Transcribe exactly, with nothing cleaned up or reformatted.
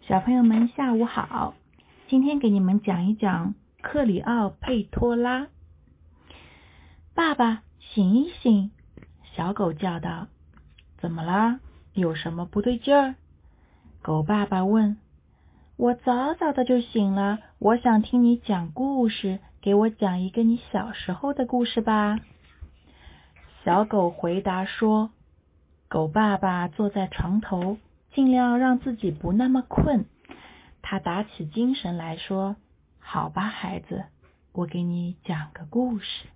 小朋友们下午好，今天给你们讲一讲克里奥佩托拉。爸爸，醒一醒，小狗叫道。怎么啦？有什么不对劲儿？狗爸爸问。我早早的就醒了，我想听你讲故事，给我讲一个你小时候的故事吧。小狗回答说。狗爸爸坐在床头，尽量让自己不那么困。他打起精神来说，好吧孩子，我给你讲个故事。